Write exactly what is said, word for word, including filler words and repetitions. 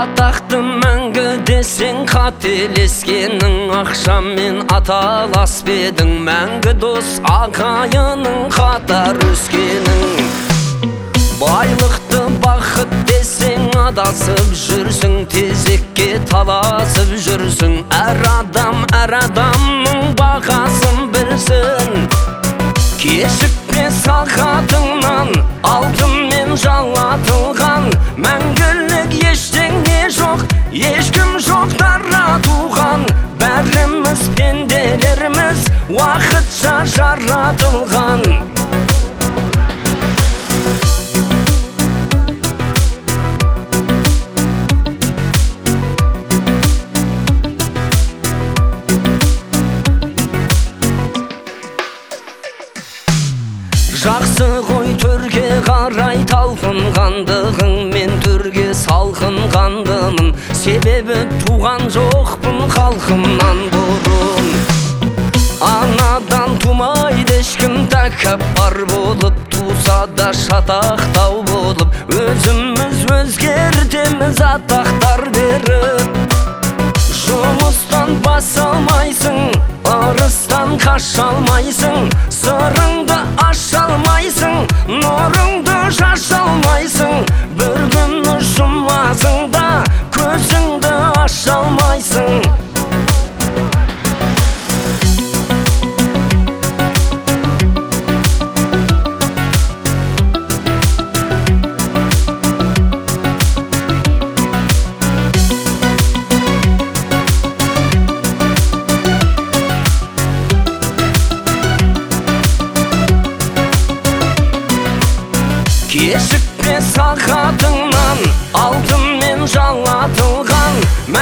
Атақты мәңгі десең қателескенің, ақшамен аталас бедің, мәңгі дос ағайының қатар өскенің. Байлықты бақыт десең адасып жүрсің, тезекке таласып жүрсің. Әр адам әр адамның бағасын білсін. Кешікпе сағатыңнан алтынмен жалатылған, мәңгілік ештеңе жоқ, ешкім жоқ дара туған. Бәріміз пенделеріміз уақытша жаратылған. Жақсы ғой төрге қарай талпынғандығың, мен төрге салқынғандымын. Себебі туған жоқпын халқымнан бұрын. Анадан тумайды ешкім тәкаппар болып, туса да шатақтау болып. Өзіміз өзгертеміз атақтар беріп. Жұмыстан бас алмайсың, ырыстан қаша алмайсың. Сырыңды аша алмайсың, нұрыңды шаша алмайсың. Бір күні жұмасың да көзіңді аша алмайсың. Кешікпе сағат